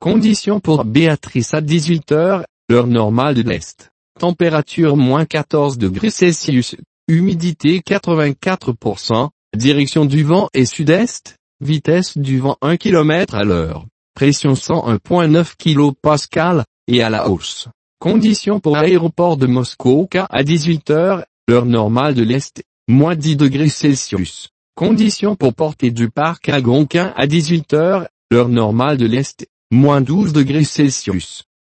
Conditions pour Béatrice à 18 h, heure normale de l'Est. Température -14°C, humidité 84%, direction du vent est sud-est, vitesse du vent 1 km à l'heure, pression 101,9 kPa, et à la hausse. Conditions pour aéroport de Moscou-K à 18 h, heure normale de l'Est, -10°C. Conditions pour portée du parc Algonquin à 18 h, heure normale de l'Est, -12°C.